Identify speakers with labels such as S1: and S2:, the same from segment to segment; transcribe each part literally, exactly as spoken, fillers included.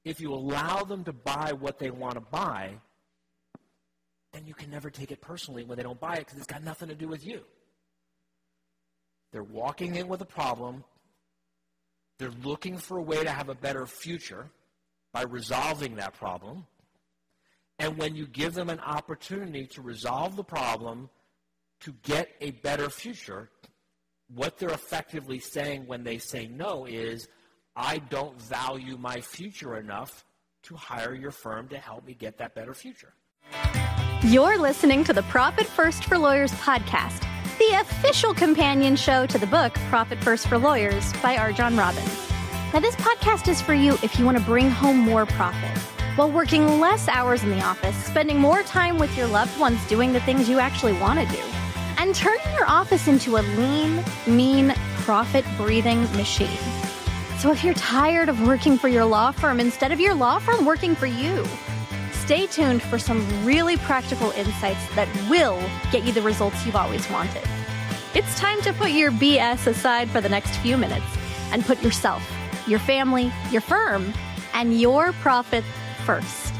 S1: if you allow them to buy what they want to buy, then you can never take it personally when they don't buy it because it's got nothing to do with you. They're walking in with a problem. They're looking for a way to have a better future by resolving that problem. And when you give them an opportunity to resolve the problem to get a better future, what they're effectively saying when they say no is, I don't value my future enough to hire your firm to help me get that better future.
S2: You're listening to the Profit First for Lawyers podcast, the official companion show to the book Profit First for Lawyers by R. John Robbins. Now, this podcast is for you if you want to bring home more profit while working less hours in the office, spending more time with your loved ones doing the things you actually want to do, and turning your office into a lean, mean, profit-breathing machine. So if you're tired of working for your law firm instead of your law firm working for you, stay tuned for some really practical insights that will get you the results you've always wanted. It's time to put your B S aside for the next few minutes and put yourself, your family, your firm, and your profit first.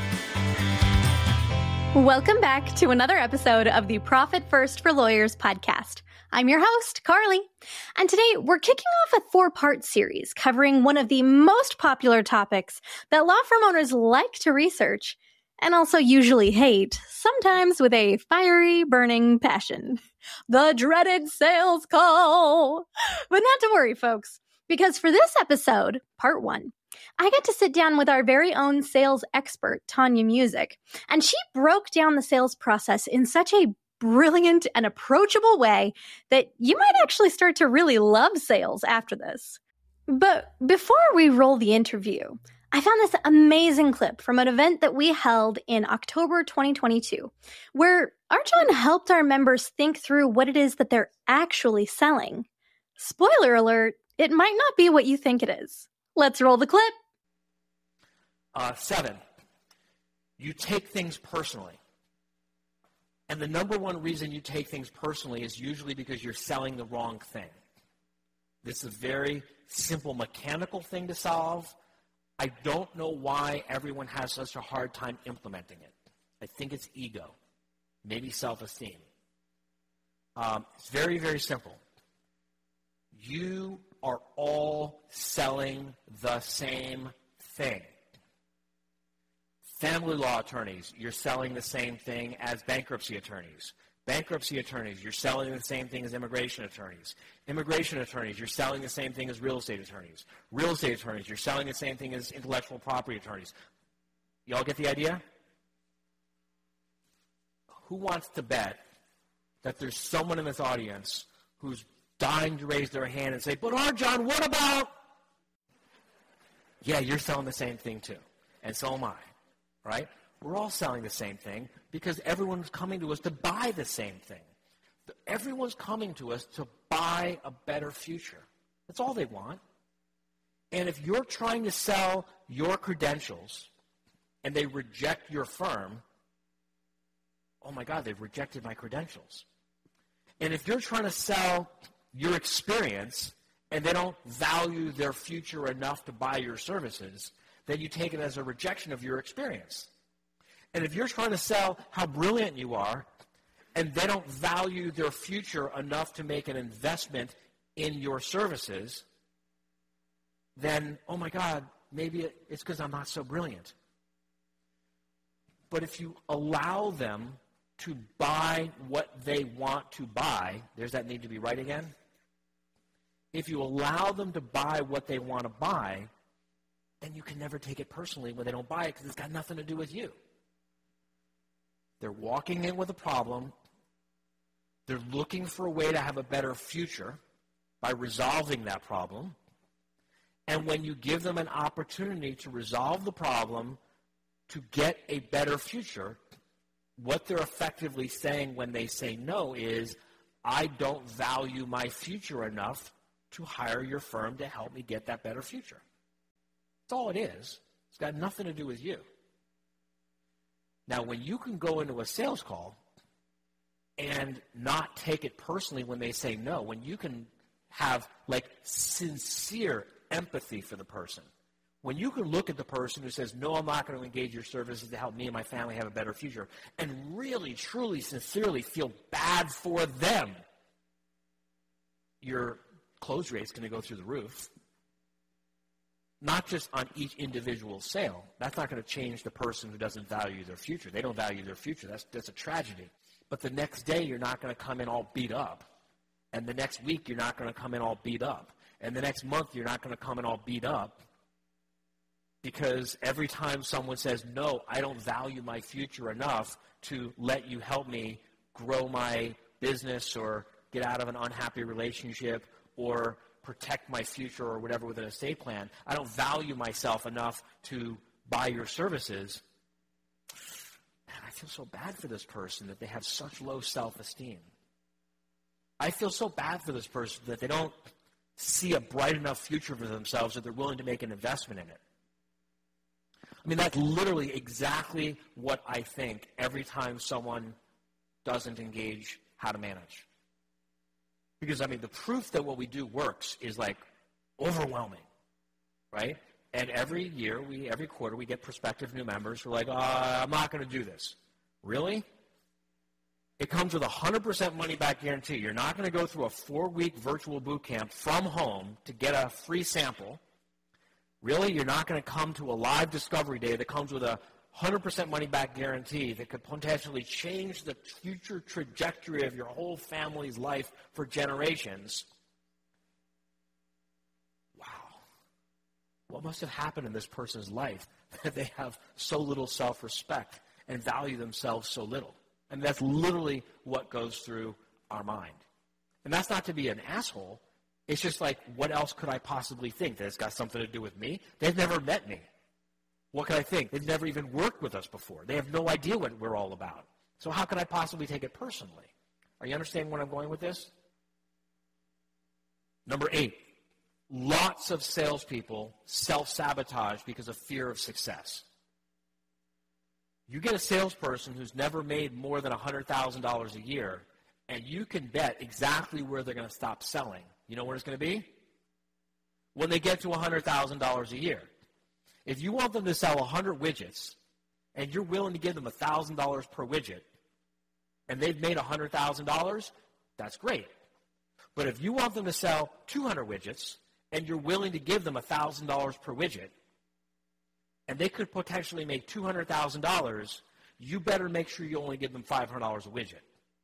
S2: Welcome back to another episode of the Profit First for Lawyers podcast. I'm your host, Carly, and today we're kicking off a four-part series covering one of the most popular topics that law firm owners like to research and also usually hate, sometimes with a fiery, burning passion. The dreaded sales call. But not to worry, folks, because for this episode, part one, I get to sit down with our very own sales expert, Tanya Music, and she broke down the sales process in such a brilliant and approachable way that you might actually start to really love sales after this. But before we roll the interview, I found this amazing clip from an event that we held in October twenty twenty-two, where Arjun helped our members think through what it is that they're actually selling. Spoiler alert, it might not be what you think it is. Let's roll the clip.
S1: Uh, seven, you take things personally. And the number one reason you take things personally is usually because you're selling the wrong thing. This is a very simple mechanical thing to solve. I don't know why everyone has such a hard time implementing it. I think it's ego, maybe self-esteem. Um, it's very, very simple. You are all selling the same thing. Family law attorneys, you're selling the same thing as bankruptcy attorneys. Bankruptcy attorneys, you're selling the same thing as immigration attorneys. Immigration attorneys, you're selling the same thing as real estate attorneys. Real estate attorneys, you're selling the same thing as intellectual property attorneys. Y'all get the idea? Who wants to bet that there's someone in this audience who's dying to raise their hand and say, but Arjun, what about? Yeah, you're selling the same thing too. And so am I. Right? We're all selling the same thing because everyone's coming to us to buy the same thing. Everyone's coming to us to buy a better future. That's all they want. And if you're trying to sell your credentials and they reject your firm, oh my God, they've rejected my credentials. And if you're trying to sell your experience and they don't value their future enough to buy your services, then you take it as a rejection of your experience. And if you're trying to sell how brilliant you are, and they don't value their future enough to make an investment in your services, then, oh my God, maybe it's because I'm not so brilliant. But if you allow them to buy what they want to buy, there's that need to be right again. If you allow them to buy what they want to buy, then you can never take it personally when they don't buy it because it's got nothing to do with you. They're walking in with a problem. They're looking for a way to have a better future by resolving that problem. And when you give them an opportunity to resolve the problem to get a better future, what they're effectively saying when they say no is, I don't value my future enough to hire your firm to help me get that better future. That's all it is. It's got nothing to do with you. Now, when you can go into a sales call and not take it personally when they say no, when you can have, like, sincere empathy for the person, When you can look at the person who says, no, I'm not going to engage your services to help me and my family have a better future, and really, truly, sincerely feel bad for them, your close rate is going to go through the roof. Not just on each individual sale. That's not going to change the person who doesn't value their future. They don't value their future. That's, that's a tragedy. But the next day, you're not going to come in all beat up. And the next week, you're not going to come in all beat up. And the next month, you're not going to come in all beat up. Because every time someone says, no, I don't value my future enough to let you help me grow my business or get out of an unhappy relationship or protect my future or whatever with an estate plan, I don't value myself enough to buy your services. Man, I feel so bad for this person that they have such low self-esteem. I feel so bad for this person that they don't see a bright enough future for themselves that they're willing to make an investment in it. I mean, that's literally exactly what I think every time someone doesn't engage how to manage. Because, I mean, the proof that what we do works is, like, overwhelming, right? And every year, we every quarter, we get prospective new members who are like, uh, I'm not going to do this. Really? It comes with a one hundred percent money-back guarantee. You're not going to go through a four-week virtual boot camp from home to get a free sample. Really? You're not going to come to a live discovery day that comes with a one hundred percent money-back guarantee that could potentially change the future trajectory of your whole family's life for generations. Wow. What must have happened in this person's life that they have so little self-respect and value themselves so little? And that's literally what goes through our mind. And that's not to be an asshole. It's just like, what else could I possibly think? That it's got something to do with me? They've never met me. What could I think? They've never even worked with us before. They have no idea what we're all about. So how could I possibly take it personally? Are you understanding where I'm going with this? Number eight, lots of salespeople self-sabotage because of fear of success. You get a salesperson who's never made more than one hundred thousand dollars a year, and you can bet exactly where they're going to stop selling. You know where it's going to be? When they get to one hundred thousand dollars a year. If you want them to sell one hundred widgets, and you're willing to give them one thousand dollars per widget, and they've made one hundred thousand dollars, that's great. But if you want them to sell two hundred widgets, and you're willing to give them one thousand dollars per widget, and they could potentially make two hundred thousand dollars, you better make sure you only give them five hundred dollars a widget.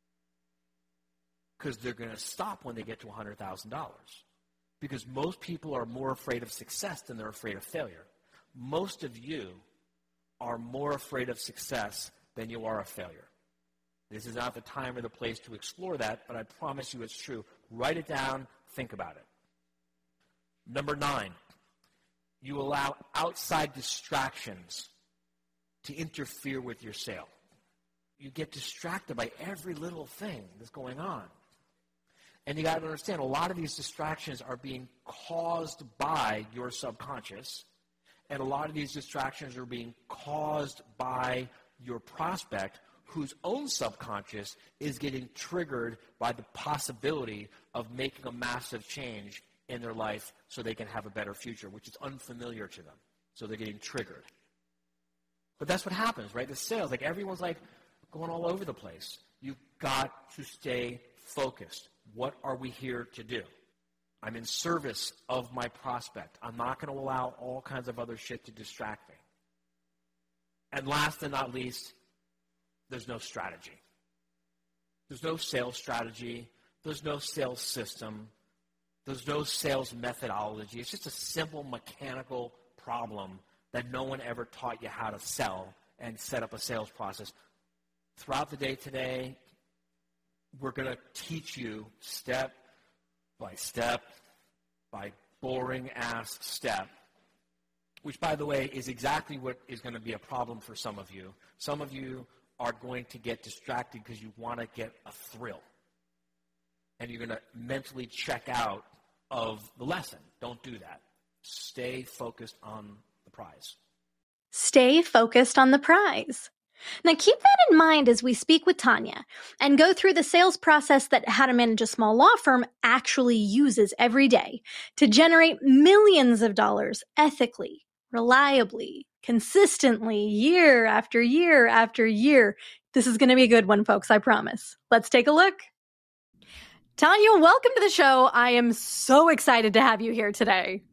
S1: Because they're going to stop when they get to one hundred thousand dollars. Because most people are more afraid of success than they're afraid of failure. Most of you are more afraid of success than you are of failure. This is not the time or the place to explore that, but I promise you it's true. Write it down. Think about it. Number nine, you allow outside distractions to interfere with your sale. You get distracted by every little thing that's going on. And you got to understand, a lot of these distractions are being caused by your subconscious, and a lot of these distractions are being caused by your prospect, whose own subconscious is getting triggered by the possibility of making a massive change in their life so they can have a better future, which is unfamiliar to them. So they're getting triggered. But that's what happens, right? The sales, like everyone's like going all over the place. You've got to stay focused. What are we here to do? I'm in service of my prospect. I'm not going to allow all kinds of other shit to distract me. And last and not least, there's no strategy. There's no sales strategy. There's no sales system. There's no sales methodology. It's just a simple mechanical problem that no one ever taught you how to sell and set up a sales process. Throughout the day today, we're going to teach you step by step by boring-ass step, which, by the way, is exactly what is going to be a problem for some of you. Some of you are going to get distracted because you want to get a thrill. And you're going to mentally check out of the lesson. Don't do that. Stay focused on the prize.
S2: Stay focused on the prize. Now, keep that in mind as we speak with Tanya and go through the sales process that How to Manage a Small Law Firm actually uses every day to generate millions of dollars ethically, reliably, consistently, year after year after year. This is going to be a good one, folks, I promise. Let's take a look. Tanya, welcome to the show. I am so excited to have you here today.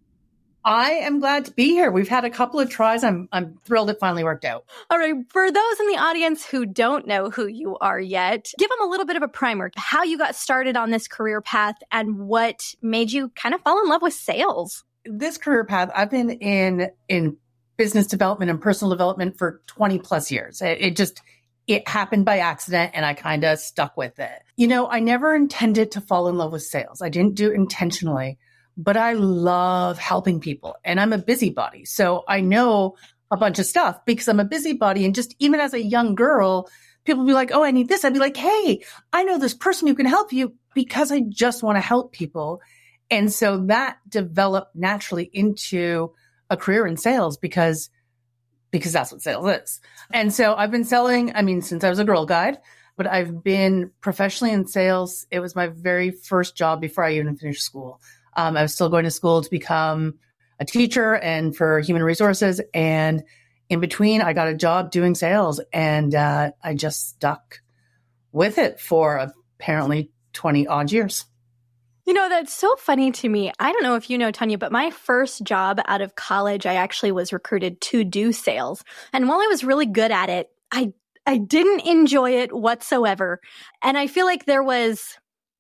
S3: I am glad to be here. We've had a couple of tries. I'm I'm thrilled it finally worked out.
S2: All right. For those in the audience who don't know who you are yet, give them a little bit of a primer, how you got started on this career path and what made you kind of fall in love with sales.
S3: This career path, I've been in in business development and personal development for twenty plus years. It, it just, it happened by accident and I kind of stuck with it. You know, I never intended to fall in love with sales. I didn't do it intentionally. But I love helping people and I'm a busybody. So I know a bunch of stuff because I'm a busybody. And just even as a young girl, people will be like, oh, I need this. I'd be like, hey, I know this person who can help you because I just want to help people. And so that developed naturally into a career in sales because, because that's what sales is. And so I've been selling, I mean, since I was a Girl Guide, but I've been professionally in sales. It was my very first job before I even finished school. Um, I was still going to school to become a teacher and for human resources. And in between, I got a job doing sales and uh, I just stuck with it for apparently twenty odd years.
S2: You know, that's so funny to me. I don't know if you know, Tanya, but my first job out of college, I actually was recruited to do sales. And while I was really good at it, I, I didn't enjoy it whatsoever. And I feel like there was...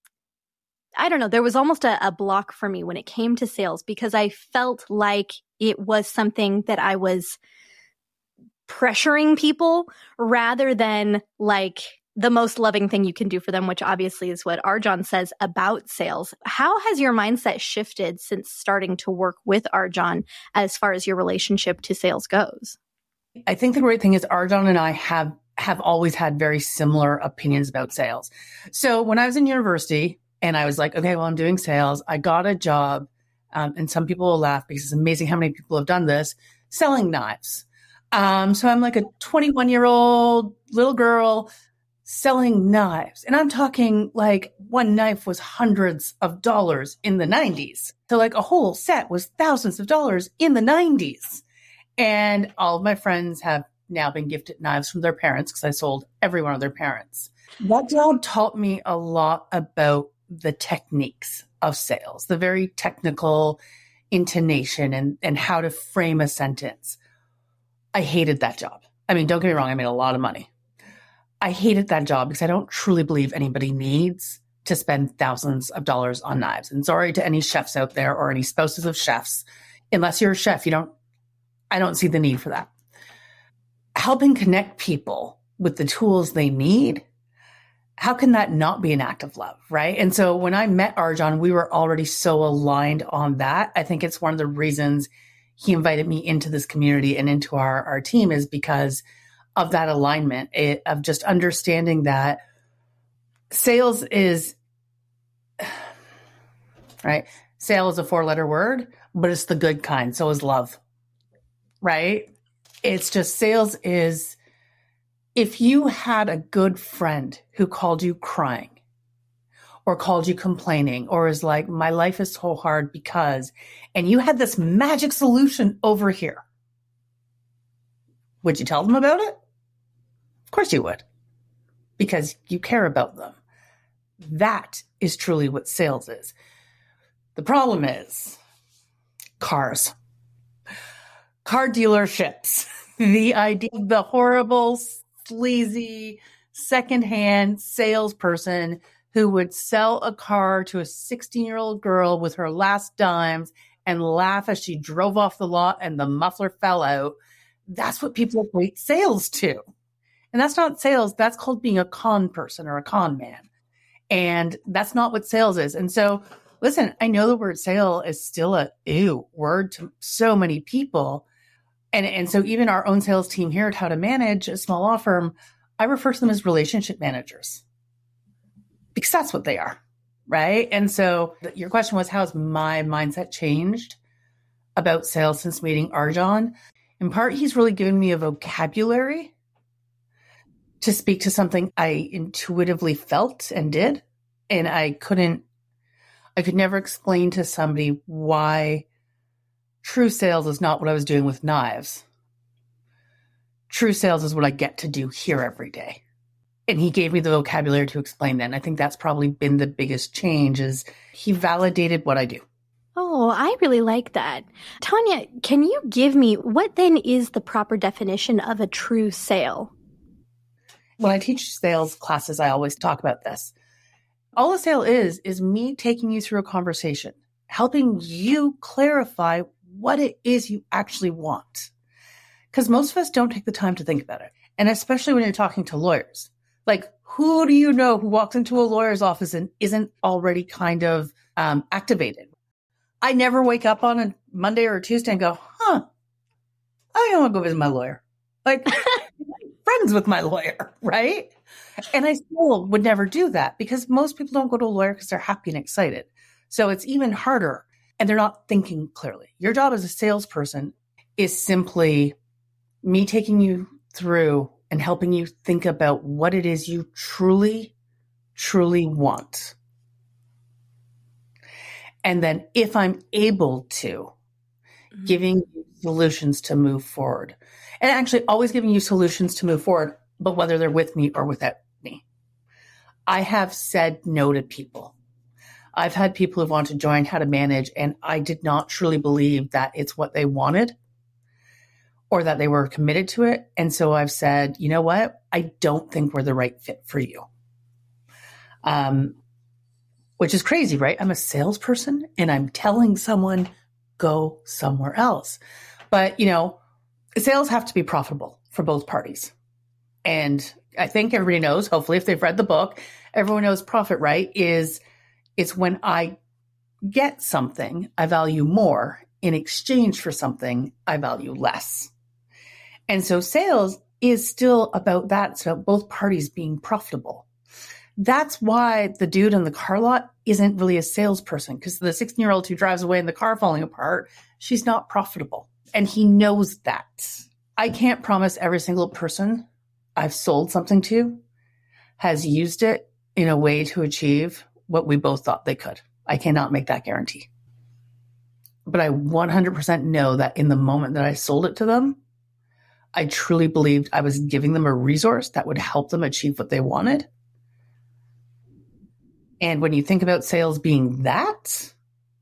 S2: I don't know, there was almost a, a block for me when it came to sales because I felt like it was something that I was pressuring people rather than like the most loving thing you can do for them, which obviously is what Arjan says about sales. How has your mindset shifted since starting to work with Arjan as far as your relationship to sales goes?
S3: I think the great thing is Arjan and I have, have always had very similar opinions about sales. So when I was in university, and I was like, okay, well, I'm doing sales. I got a job. Um, and some people will laugh because it's amazing how many people have done this, selling knives. Um, so I'm like a twenty-one year old little girl selling knives. And I'm talking like one knife was hundreds of dollars in the nineties. So like a whole set was thousands of dollars in the nineties. And all of my friends have now been gifted knives from their parents because I sold every one of their parents. That job taught me a lot about the techniques of sales, the very technical intonation and, and how to frame a sentence. I hated that job. I mean, don't get me wrong. I made a lot of money. I hated that job because I don't truly believe anybody needs to spend thousands of dollars on knives. And sorry to any chefs out there or any spouses of chefs. Unless you're a chef, you don't, I don't see the need for that. Helping connect people with the tools they need, how can that not be an act of love, right? And so when I met Arjan, we were already so aligned on that. I think it's one of the reasons he invited me into this community and into our, our team is because of that alignment, it, of just understanding that sales is, right? Sale is a four-letter word, but it's the good kind. So is love, right? It's just sales is, if you had a good friend who called you crying or called you complaining or is like, my life is so hard because, and you had this magic solution over here, would you tell them about it? Of course you would, because you care about them. That is truly what sales is. The problem is cars, car dealerships, the idea, the horrible, sleazy, secondhand salesperson who would sell a car to a sixteen-year-old girl with her last dimes and laugh as she drove off the lot and the muffler fell out. That's what people equate sales to. And that's not sales. That's called being a con person or a con man. And that's not what sales is. And so, listen, I know the word sale is still a ew word to so many people. And, and so even our own sales team here at How to Manage a Small Law Firm, I refer to them as relationship managers because that's what they are, right? And so your question was, how has my mindset changed about sales since meeting Arjan? In part, he's really given me a vocabulary to speak to something I intuitively felt and did. And I couldn't, I could never explain to somebody why true sales is not what I was doing with knives. True sales is what I get to do here every day. And he gave me the vocabulary to explain that. And I think that's probably been the biggest change is he validated what I do.
S2: Oh, I really like that. Tanya, can you give me what then is the proper definition of a true sale?
S3: When I teach sales classes, I always talk about this. All a sale is, is me taking you through a conversation, helping you clarify what it is you actually want. Because most of us don't take the time to think about it. And especially when you're talking to lawyers. Like, who do you know who walks into a lawyer's office and isn't already kind of um, activated? I never wake up on a Monday or a Tuesday and go, huh, I don't want to go visit my lawyer. Like, I'm friends with my lawyer, right? And I still would never do that because most people don't go to a lawyer because they're happy and excited. So it's even harder and they're not thinking clearly. Your job as a salesperson is simply me taking you through and helping you think about what it is you truly, truly want. And then if I'm able to, mm-hmm. giving you solutions to move forward. And actually always giving you solutions to move forward, but whether they're with me or without me. I have said no to people. I've had people who want to join How to Manage, and I did not truly believe that it's what they wanted or that they were committed to it. And so I've said, you know what? I don't think we're the right fit for you. Um, which is crazy, right? I'm a salesperson and I'm telling someone, go somewhere else. But, you know, sales have to be profitable for both parties. And I think everybody knows, hopefully, if they've read the book, everyone knows profit, right? Is it's when I get something I value more in exchange for something I value less. And so sales is still about that. It's about both parties being profitable. That's why the dude in the car lot isn't really a salesperson, because the sixteen-year-old who drives away in the car falling apart, she's not profitable. And he knows that. I can't promise every single person I've sold something to has used it in a way to achieve what we both thought they could. I cannot make that guarantee. But I one hundred percent know that in the moment that I sold it to them, I truly believed I was giving them a resource that would help them achieve what they wanted. And when you think about sales being that,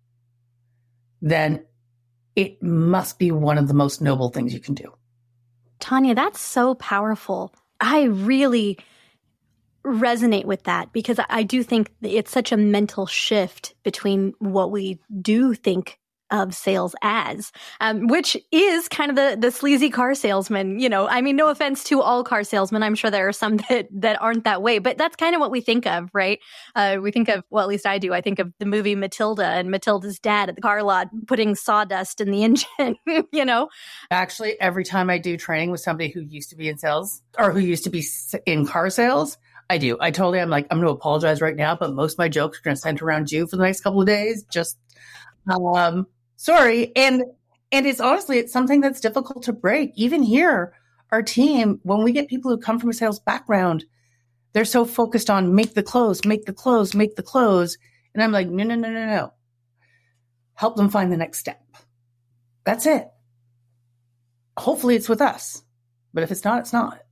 S3: then it must be one of the most noble things you can do.
S2: Tanya, that's so powerful. I really resonate with that because I do think it's such a mental shift between what we do think of sales as, um, which is kind of the, the sleazy car salesman. You know, I mean, no offense to all car salesmen. I'm sure there are some that, that aren't that way, but that's kind of what we think of, right? Uh, we think of, well, at least I do. I think of the movie Matilda and Matilda's dad at the car lot putting sawdust in the engine, you know?
S3: Actually, every time I do training with somebody who used to be in sales or who used to be in car sales, I do. I totally, I'm like, I'm going to apologize right now, but most of my jokes are going to center around you for the next couple of days. Just, um, sorry. And, and it's honestly, it's something that's difficult to break. Even here, our team, when we get people who come from a sales background, they're so focused on make the close, make the close, make the close. And I'm like, no, no, no, no, no. Help them find the next step. That's it. Hopefully it's with us, but if it's not, it's not.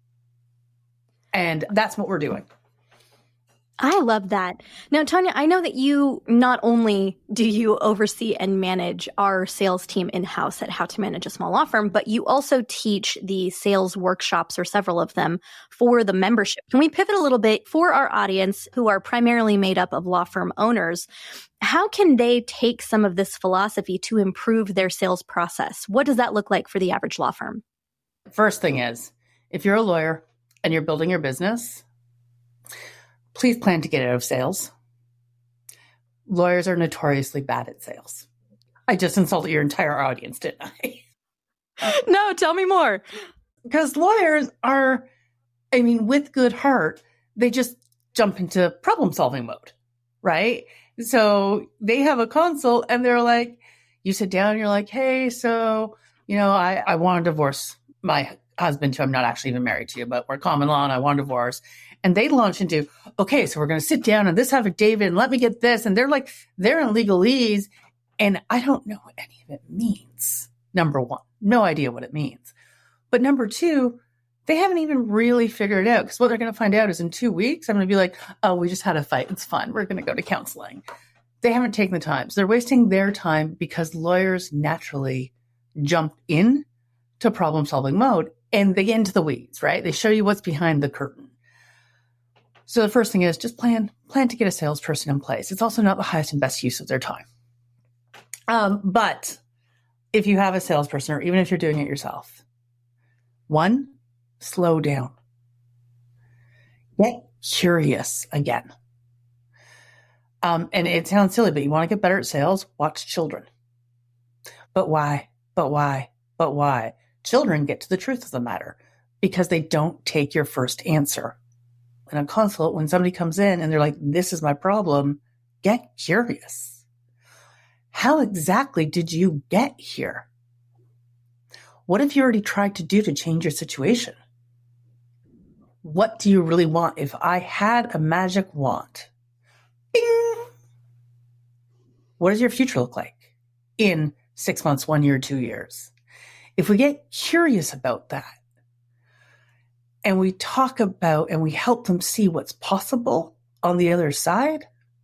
S3: And that's what we're doing.
S2: I love that. Now, Tanya, I know that you not only do you oversee and manage our sales team in-house at How to Manage a Small Law Firm, but you also teach the sales workshops, or several of them, for the membership. Can we pivot a little bit for our audience who are primarily made up of law firm owners? How can they take some of this philosophy to improve their sales process? What does that look like for the average law firm?
S3: First thing is, if you're a lawyer and you're building your business, please plan to get out of sales. Lawyers are notoriously bad at sales. I just insulted your entire audience, didn't I?
S2: No, tell me more.
S3: Because lawyers are, I mean, with good heart, they just jump into problem solving mode, right? So they have a consult and they're like, you sit down and you're like, hey, so, you know, I, I want to divorce my husband, who I'm not actually even married to, but we're common law and I want a divorce. And they launch into, okay, so we're going to sit down and this affidavit and let me get this. And they're like, they're in legalese And I don't know what any of it means. Number one, no idea what it means. But number two, they haven't even really figured it out, because what they're going to find out is in two weeks, I'm going to be like, oh, we just had a fight. It's fun. We're going to go to counseling. They haven't taken the time. So they're wasting their time because lawyers naturally jump in to problem solving mode and they get into the weeds, right? They show you what's behind the curtain. So the first thing is just plan, plan to get a salesperson in place. It's also not the highest and best use of their time. Um, but if you have a salesperson, or even if you're doing it yourself, one, slow down. Get curious again. Um, and it sounds silly, but you want to get better at sales? Watch children. But why? But why? But why? Children get to the truth of the matter because they don't take your first answer. In a consult, when somebody comes in and they're like, this is my problem, get curious. How exactly did you get here? What have you already tried to do to change your situation? What do you really want? If I had a magic wand, bing, what does your future look like in six months, one year, two years? If we get curious about that and we talk about and we help them see what's possible on the other side,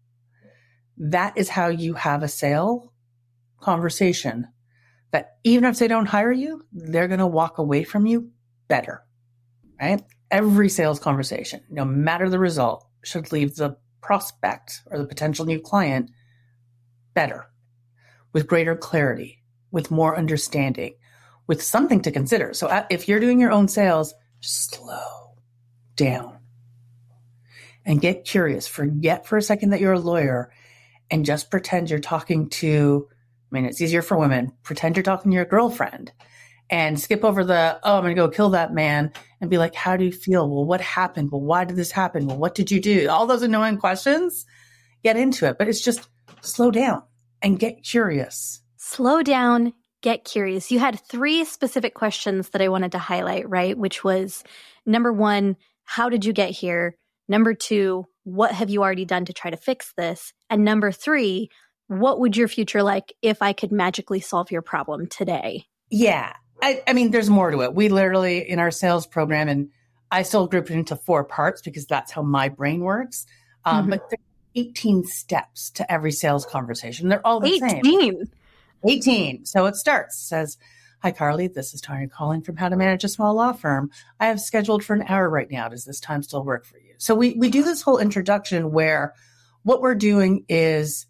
S3: that is how you have a sale conversation that even if they don't hire you, they're going to walk away from you better, right? Every sales conversation, no matter the result, should leave the prospect or the potential new client better, with greater clarity, with more understanding, with something to consider. So if you're doing your own sales, just slow down and get curious. Forget for a second that you're a lawyer and just pretend you're talking to, I mean, it's easier for women, pretend you're talking to your girlfriend and skip over the, oh, I'm going to go kill that man and be like, how do you feel? Well, what happened? Well, why did this happen? Well, what did you do? All those annoying questions, get into it. But it's just slow down and get curious.
S2: Slow down, get curious. You had three specific questions that I wanted to highlight, right? Which was number one, how did you get here? Number two, what have you already done to try to fix this? And number three, what would your future like if I could magically solve your problem today?
S3: Yeah. I, I mean, there's more to it. We literally, in our sales program, and I still group it into four parts because that's how my brain works. Um, mm-hmm. But there are eighteen steps to every sales conversation. They're all the
S2: eighteen.
S3: Same. eighteen. So it starts, says, hi, Carly, this is Tanya calling from How to Manage a Small Law Firm. I have scheduled for an hour right now. Does this time still work for you? So we, we do this whole introduction where what we're doing is,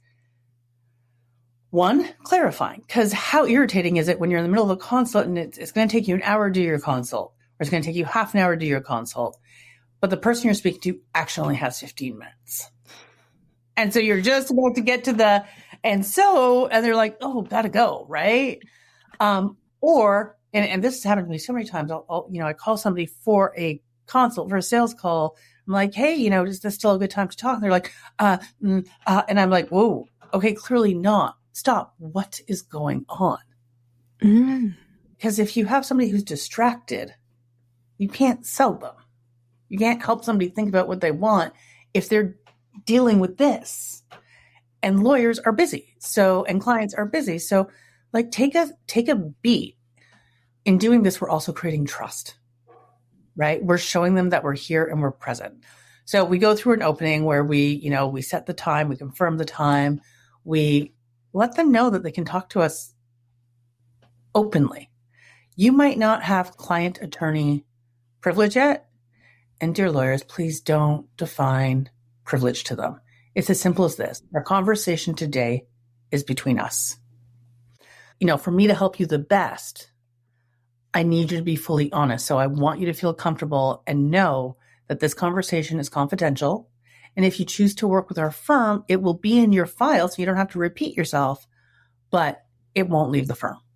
S3: one, clarifying, because how irritating is it when you're in the middle of a consult and it's, it's going to take you an hour to do your consult, or it's going to take you half an hour to do your consult, but the person you're speaking to actually only has fifteen minutes. And so you're just about to get to the, and so, and they're like, oh, gotta go, right? Um, or, and, and this has happened to me so many times, I'll, I'll, you know, I call somebody for a consult, for a sales call. I'm like, hey, you know, is this still a good time to talk? And they're like, uh, mm, uh, and I'm like, whoa, okay, clearly not. Stop. What is going on? Mm. Because if you have somebody who's distracted, you can't sell them. You can't help somebody think about what they want if they're dealing with this. And lawyers are busy. So, and clients are busy. So like take a, take a beat. In doing this, we're also creating trust, right? We're showing them that we're here and we're present. So we go through an opening where we, you know, we set the time, we confirm the time, we let them know that they can talk to us openly. You might not have client attorney privilege yet. And dear lawyers, please don't define privilege to them. It's as simple as this. Our conversation today is between us. You know, for me to help you the best, I need you to be fully honest. So I want you to feel comfortable and know that this conversation is confidential. And if you choose to work with our firm, it will be in your file so you don't have to repeat yourself, but it won't leave the firm.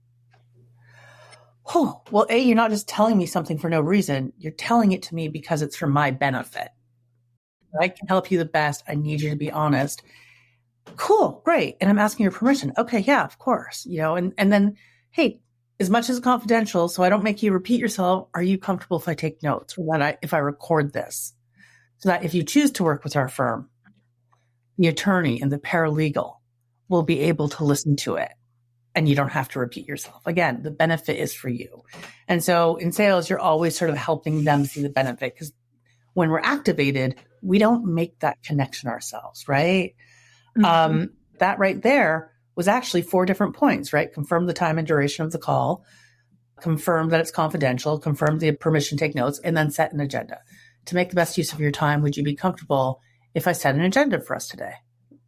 S3: Oh, well, A, you're not just telling me something for no reason. You're telling it to me because it's for my benefit. I can help you the best. I need you to be honest. Cool, great. And I'm asking your permission. Okay, yeah, of course. You know, and, and then, hey, as much as it's confidential, so I don't make you repeat yourself, are you comfortable if I take notes or that I, if I record this? So that if you choose to work with our firm, the attorney and the paralegal will be able to listen to it. And you don't have to repeat yourself. Again, the benefit is for you. And so in sales, you're always sort of helping them see the benefit, because when we're activated, we don't make that connection ourselves, right? Mm-hmm. Um, that right there was actually four different points, right? Confirm the time and duration of the call, confirm that it's confidential, confirm the permission to take notes, and then set an agenda. To make the best use of your time, would you be comfortable if I set an agenda for us today?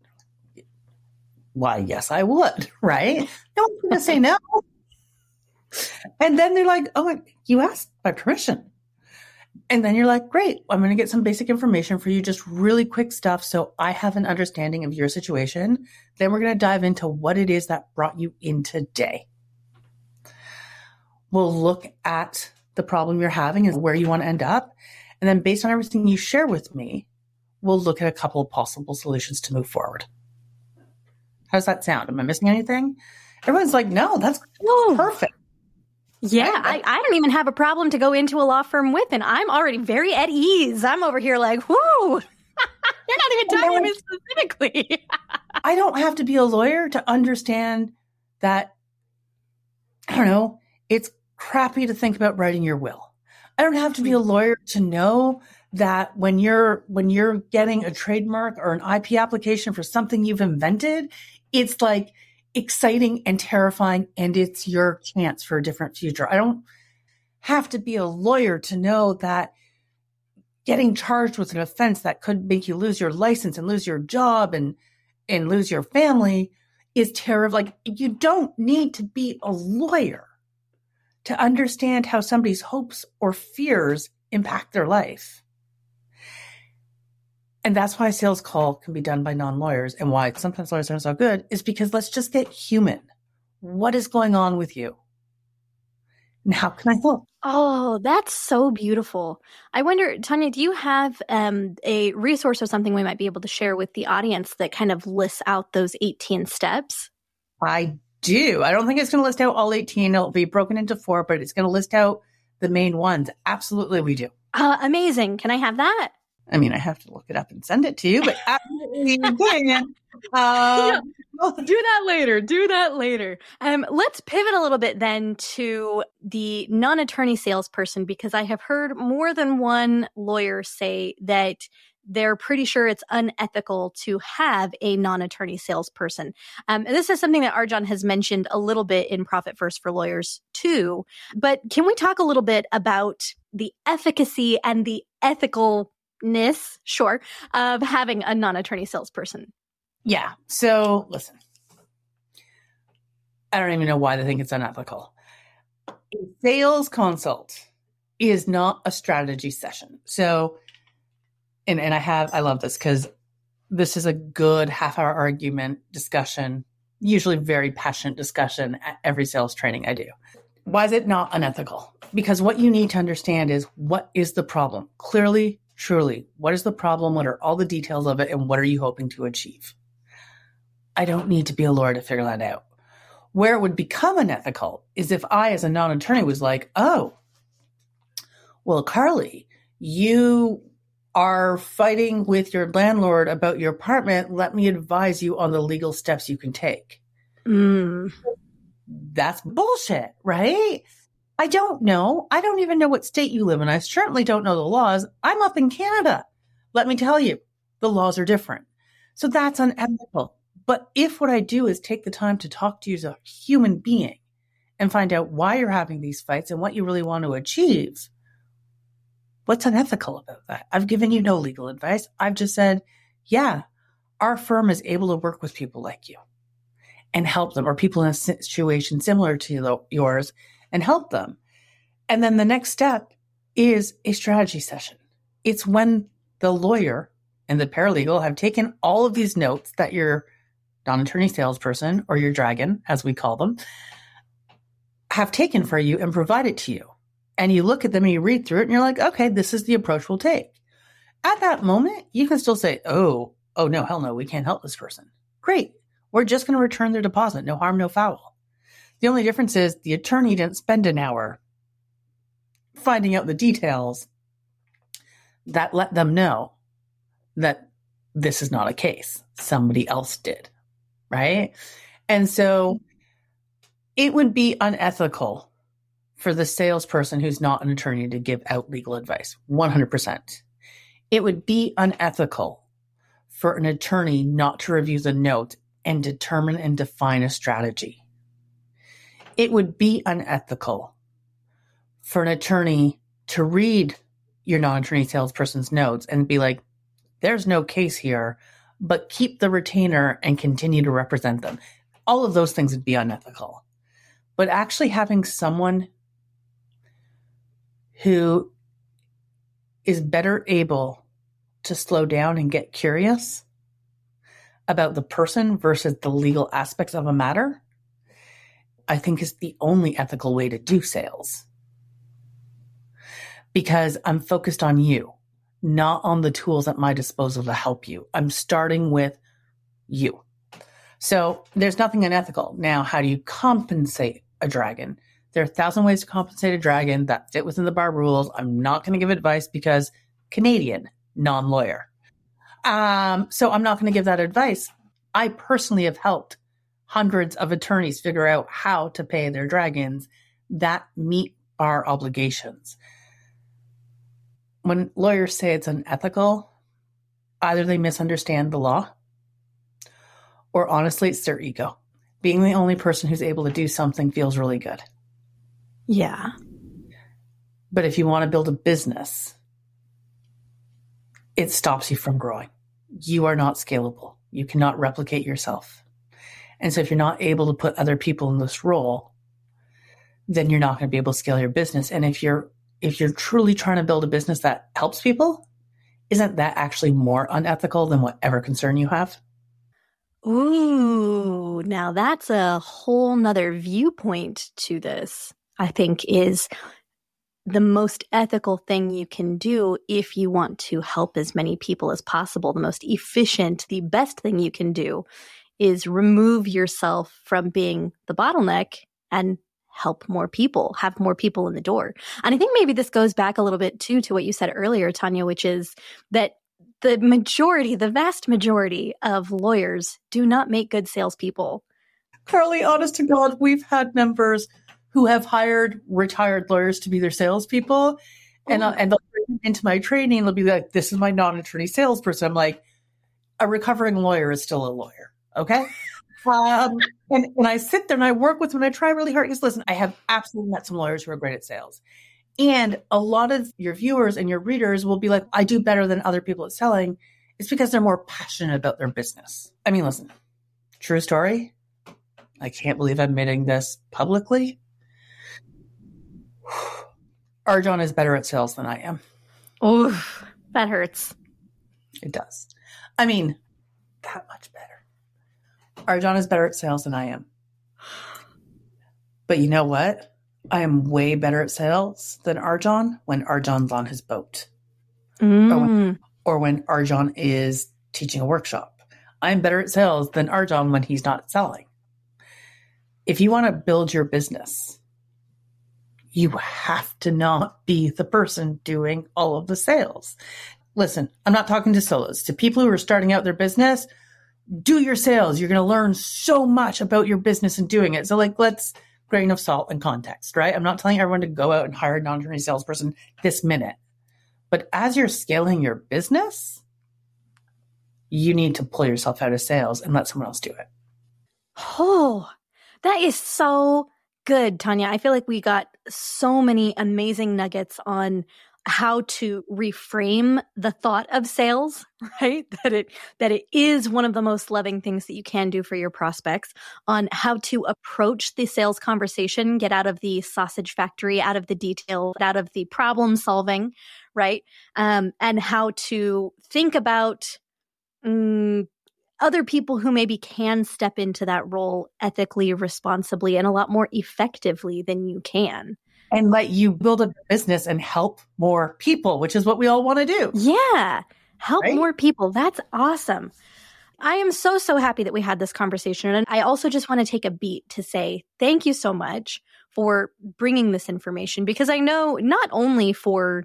S3: Why, yes, I would, right? No one's going to say no. And then they're like, oh, you asked my permission. And then you're like, great, I'm going to get some basic information for you, just really quick stuff so I have an understanding of your situation. Then we're going to dive into what it is that brought you in today. We'll look at the problem you're having and where you want to end up. And then based on everything you share with me, we'll look at a couple of possible solutions to move forward. How does that sound? Am I missing anything? Everyone's like, no, that's
S2: Whoa.
S3: perfect.
S2: Yeah,
S3: right?
S2: I, I don't even have a problem to go into a law firm with, and I'm already very at ease. I'm over here like, whoo, you're not even talking to me specifically.
S3: I don't have to be a lawyer to understand that, I don't know, it's crappy to think about writing your will. I don't have to be a lawyer to know that when you're when you're getting a trademark or an I P application for something you've invented, it's like exciting and terrifying, and it's your chance for a different future. I don't have to be a lawyer to know that getting charged with an offense that could make you lose your license and lose your job and and lose your family is terrible. Like, you don't need to be a lawyer to understand how somebody's hopes or fears impact their life. And that's why a sales call can be done by non-lawyers, and why sometimes lawyers aren't so good is because let's just get human. What is going on with you? And how can I help?
S2: Oh, that's so beautiful. I wonder, Tanya, do you have um, a resource or something we might be able to share with the audience that kind of lists out those eighteen steps?
S3: I do. I don't think it's going to list out all eighteen. It'll be broken into four, but it's going to list out the main ones. Absolutely, we do.
S2: Uh, amazing. Can I have that?
S3: I mean, I have to look it up and send it to you, but absolutely you can. Um,
S2: yeah, do that later. Do that later. Um, let's pivot a little bit then to the non-attorney salesperson, because I have heard more than one lawyer say that they're pretty sure it's unethical to have a non-attorney salesperson. Um, and this is something that Arjan has mentioned a little bit in Profit First for Lawyers too. But can we talk a little bit about the efficacy and the ethical ness, sure, of having a non-attorney salesperson?
S3: Yeah. So listen, I don't even know why they think it's unethical. A sales consult is not a strategy session. So, and, and I have, I love this because this is a good half hour argument discussion, usually very passionate discussion at every sales training I do. Why is it not unethical? Because what you need to understand is, what is the problem? Clearly, truly, what is the problem? What are all the details of it? And what are you hoping to achieve? I don't need to be a lawyer to figure that out. Where it would become unethical is if I, as a non-attorney, was like, oh, well, Carly, you are fighting with your landlord about your apartment. Let me advise you on the legal steps you can take.
S2: Mm.
S3: That's bullshit, right? I don't know. I don't even know what state you live in. I certainly don't know the laws. I'm up in Canada. Let me tell you, the laws are different. So that's unethical. But if what I do is take the time to talk to you as a human being and find out why you're having these fights and what you really want to achieve, what's unethical about that? I've given you no legal advice. I've just said, yeah, our firm is able to work with people like you and help them, or people in a situation similar to yours, and help them. And then the next step is a strategy session. It's when the lawyer and the paralegal have taken all of these notes that your non-attorney salesperson, or your dragon, as we call them, have taken for you and provided to you. And you look at them and you read through it and you're like, okay, this is the approach we'll take. At that moment, you can still say, oh, oh no, hell no, we can't help this person. Great. We're just going to return their deposit. No harm, no foul. The only difference is the attorney didn't spend an hour finding out the details that let them know that this is not a case. Somebody else did. right? And so it would be unethical for the salesperson who's not an attorney to give out legal advice, one hundred percent. It would be unethical for an attorney not to review the note and determine and define a strategy. It would be unethical for an attorney to read your non-attorney salesperson's notes and be like, there's no case here, but keep the retainer and continue to represent them. All of those things would be unethical. But actually having someone who is better able to slow down and get curious about the person versus the legal aspects of a matter, I think is the only ethical way to do sales. Because I'm focused on you, not on the tools at my disposal to help you. I'm starting with you. So there's nothing unethical. Now, how do you compensate a dragon? There are a thousand ways to compensate a dragon that fit within the bar rules. I'm not going to give advice because Canadian, non-lawyer. Um, so I'm not going to give that advice. I personally have helped hundreds of attorneys figure out how to pay their dragons that meet bar obligations. When lawyers say it's unethical, either they misunderstand the law or honestly, it's their ego. Being the only person who's able to do something feels really good.
S2: Yeah.
S3: But if you want to build a business, it stops you from growing. You are not scalable. You cannot replicate yourself. And so if you're not able to put other people in this role, then you're not going to be able to scale your business. And if you're if you're truly trying to build a business that helps people, isn't that actually more unethical than whatever concern you have?
S2: Ooh, now that's a whole nother viewpoint to this, I think, is the most ethical thing you can do if you want to help as many people as possible. The most efficient, the best thing you can do is remove yourself from being the bottleneck and help more people, have more people in the door. And I think maybe this goes back a little bit too to what you said earlier, Tanya, which is that the majority, the vast majority of lawyers do not make good salespeople.
S3: Carly, honest to God, we've had members who have hired retired lawyers to be their salespeople. And, uh, and they'll bring them into my training. They'll be like, this is my non-attorney salesperson. I'm like, a recovering lawyer is still a lawyer. Okay. Um, and, and I sit there and I work with them and I try really hard because listen, I have absolutely met some lawyers who are great at sales. And a lot of your viewers and your readers will be like, I do better than other people at selling. It's because they're more passionate about their business. I mean, listen, true story. I can't believe I'm admitting this publicly. Arjan is better at sales than I am.
S2: Oh, that hurts.
S3: It does. I mean, that much better. Arjan is better at sales than I am. But you know what? I am way better at sales than Arjan when Arjan's on his boat.
S2: Mm.
S3: Or, when, or when Arjan is teaching a workshop. I'm better at sales than Arjan when he's not selling. If you want to build your business, you have to not be the person doing all of the sales. Listen, I'm not talking to solos. To people who are starting out their business, do your sales. You're going to learn so much about your business and doing it. So like, let's grain of salt and context, right? I'm not telling everyone to go out and hire a non-attorney salesperson this minute. But as you're scaling your business, you need to pull yourself out of sales and let someone else do it.
S2: Oh, that is so good, Tanya. I feel like we got so many amazing nuggets on how to reframe the thought of sales, right? That it that it is one of the most loving things that you can do for your prospects, on how to approach the sales conversation, get out of the sausage factory, out of the detail, out of the problem solving, right? Um, and how to think about um, other people who maybe can step into that role ethically, responsibly, and a lot more effectively than you can.
S3: And let you build a business and help more people, which is what we all want to do.
S2: Yeah. Help
S3: right?
S2: more people. That's awesome. I am so, so happy that we had this conversation. And I also just want to take a beat to say thank you so much for bringing this information, because I know not only for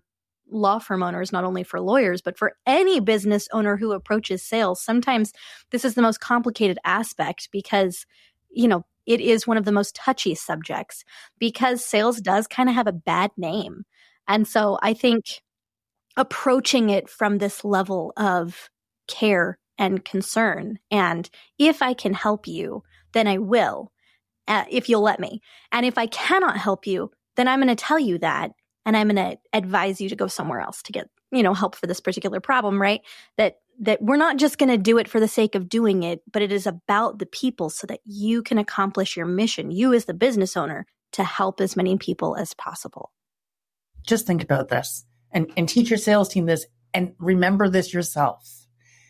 S2: law firm owners, not only for lawyers, but for any business owner who approaches sales. Sometimes this is the most complicated aspect because, you know, it is one of the most touchy subjects because sales does kind of have a bad name. And so I think approaching it from this level of care and concern, and if I can help you, then I will, uh, if you'll let me. And if I cannot help you, then I'm going to tell you that. And I'm going to advise you to go somewhere else to get, you know, help for this particular problem, right? That that we're not just going to do it for the sake of doing it, but it is about the people so that you can accomplish your mission, you as the business owner, to help as many people as possible.
S3: Just think about this and, and teach your sales team this and remember this yourself.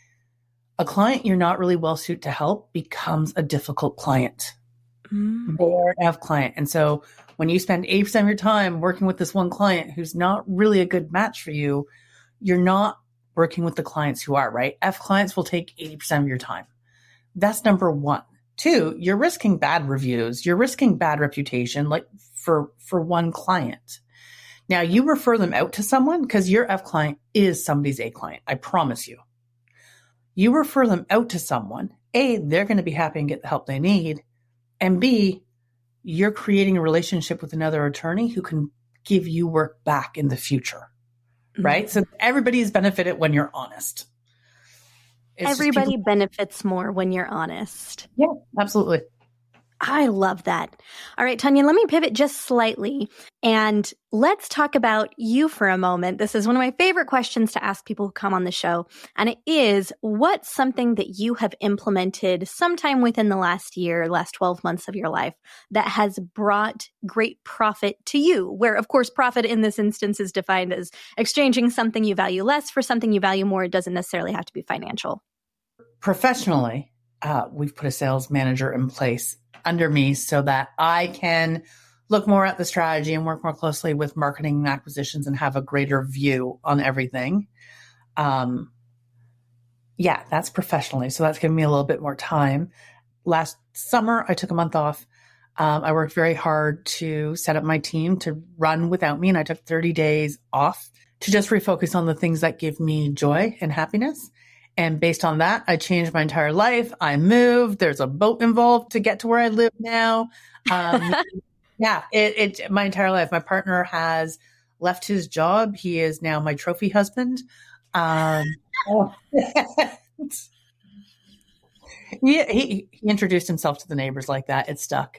S3: A client you're not really well suited to help becomes a difficult client. Mm. They're an F client. And so when you spend eighty percent of your time working with this one client who's not really a good match for you, you're not working with the clients who are, right? F clients will take eighty percent of your time. That's number one. Two, you're risking bad reviews. You're risking bad reputation, like for, for one client. Now you refer them out to someone because your F client is somebody's A client. I promise you. You refer them out to someone. A, they're going to be happy and get the help they need. And B, you're creating a relationship with another attorney who can give you work back in the future, right? Mm-hmm. So everybody's benefited when you're honest. It's
S2: Everybody
S3: people-
S2: benefits more when you're honest.
S3: Yeah, absolutely.
S2: I love that. All right, Tanya, let me pivot just slightly and let's talk about you for a moment. This is one of my favorite questions to ask people who come on the show. And it is, what's something that you have implemented sometime within the last year, last twelve months of your life that has brought great profit to you? Where, of course, profit in this instance is defined as exchanging something you value less for something you value more. It doesn't necessarily have to be financial.
S3: Professionally, uh, we've put a sales manager in place under me so that I can look more at the strategy and work more closely with marketing and acquisitions and have a greater view on everything. Um, yeah, that's professionally. So that's given me a little bit more time. Last summer, I took a month off. Um, I worked very hard to set up my team to run without me. And I took thirty days off to just refocus on the things that give me joy and happiness. And based on that, I changed my entire life. I moved. There's a boat involved to get to where I live now. Um, yeah, it, it, my entire life. My partner has left his job. He is now my trophy husband. Um, he, he, he introduced himself to the neighbors like that. It stuck.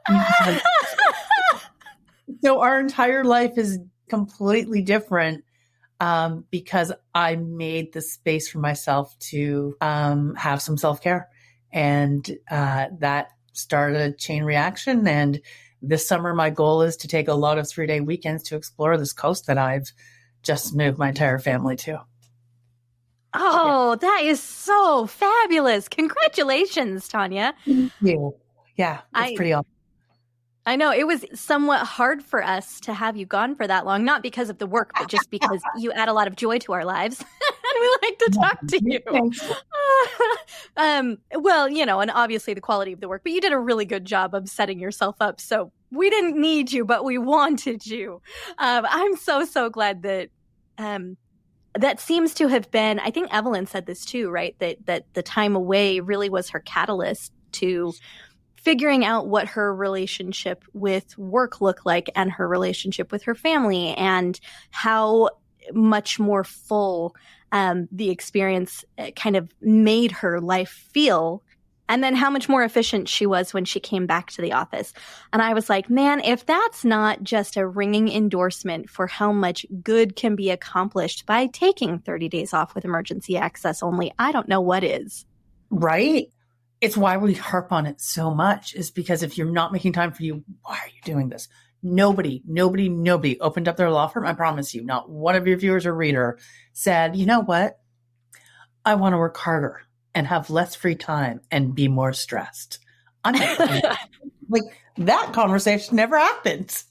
S3: So our entire life is completely different. Um, because I made the space for myself to um, have some self-care. And uh, that started a chain reaction. And this summer, my goal is to take a lot of three-day weekends to explore this coast that I've just moved my entire family to.
S2: Oh, yeah. That is so fabulous. Congratulations, Tanya.
S3: Thank you. Yeah, it's I- pretty awesome.
S2: I know it was somewhat hard for us to have you gone for that long, not because of the work, but just because you add a lot of joy to our lives and we like to talk to you. um, well, you know, and obviously the quality of the work, but you did a really good job of setting yourself up. So we didn't need you, but we wanted you. Um, I'm so, so glad that, um, that seems to have been, I think Evelyn said this too, right? That, that the time away really was her catalyst to figuring out what her relationship with work looked like and her relationship with her family and how much more full um, the experience kind of made her life feel, and then how much more efficient she was when she came back to the office. And I was like, man, if that's not just a ringing endorsement for how much good can be accomplished by taking thirty days off with emergency access only, I don't know what is.
S3: Right? It's why we harp on it so much, is because if you're not making time for you, why are you doing this? Nobody, nobody, nobody opened up their law firm. I promise you, not one of your viewers or reader said, you know what? I want to work harder and have less free time and be more stressed. I'm not like that conversation never happened.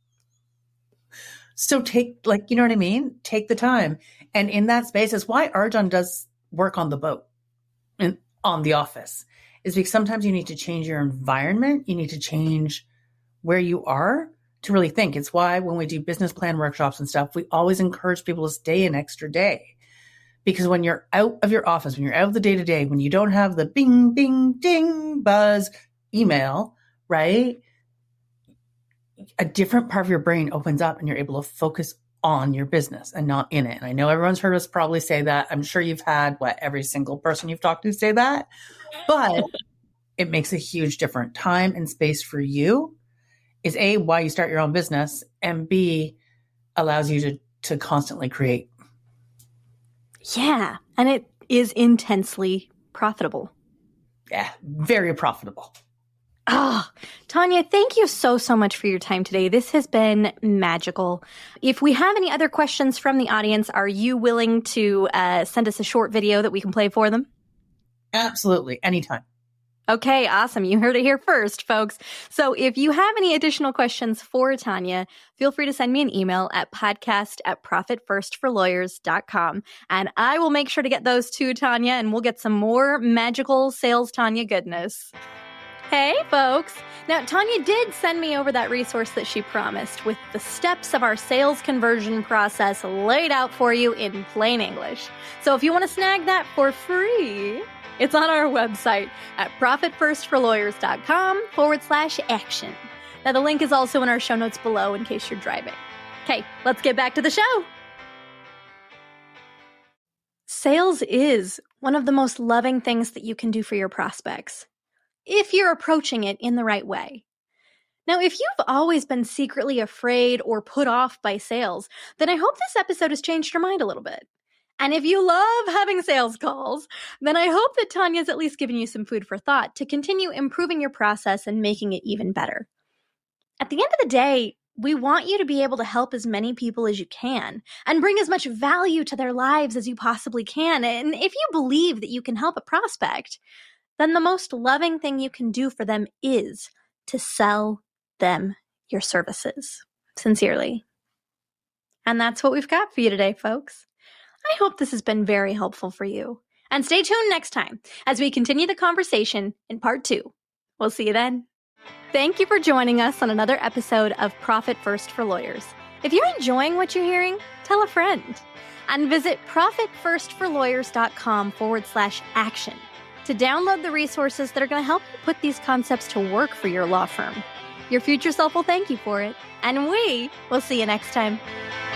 S3: So take, like, you know what I mean? Take the time. And in that space is why Arjan does work on the boat and on the office. Is because sometimes you need to change your environment. You need to change where you are to really think. It's why when we do business plan workshops and stuff, we always encourage people to stay an extra day. Because when you're out of your office, when you're out of the day-to-day, when you don't have the bing, bing, ding, buzz email, right? A different part of your brain opens up and you're able to focus on your business and not in it. And I know everyone's heard us probably say that. I'm sure you've had, what, every single person you've talked to say that. But it makes a huge difference. Time and space for you is A, why you start your own business, and B, allows you to, to constantly create.
S2: Yeah, and it is intensely profitable.
S3: Yeah, very profitable.
S2: Oh, Tanya, thank you so, so much for your time today. This has been magical. If we have any other questions from the audience, are you willing to uh, send us a short video that we can play for them?
S3: Absolutely. Anytime.
S2: Okay, awesome. You heard it here first, folks. So if you have any additional questions for Tanya, feel free to send me an email at podcast at profit first for lawyers dot com. And I will make sure to get those to Tanya, and we'll get some more magical sales Tanya goodness. Hey, folks. Now, Tanya did send me over that resource that she promised with the steps of our sales conversion process laid out for you in plain English. So if you want to snag that for free, it's on our website at profit first for lawyers dot com forward slash action. Now, the link is also in our show notes below in case you're driving. Okay, let's get back to the show. Sales is one of the most loving things that you can do for your prospects, if you're approaching it in the right way. Now, if you've always been secretly afraid or put off by sales, then I hope this episode has changed your mind a little bit. And if you love having sales calls, then I hope that Tanya's at least given you some food for thought to continue improving your process and making it even better. At the end of the day, we want you to be able to help as many people as you can and bring as much value to their lives as you possibly can. And if you believe that you can help a prospect, then the most loving thing you can do for them is to sell them your services. Sincerely. And that's what we've got for you today, folks. I hope this has been very helpful for you. And stay tuned next time as we continue the conversation in part two. We'll see you then. Thank you for joining us on another episode of Profit First for Lawyers. If you're enjoying what you're hearing, tell a friend. And visit profit first for lawyers dot com forward slash action to download the resources that are going to help you put these concepts to work for your law firm. Your future self will thank you for it. And we will see you next time.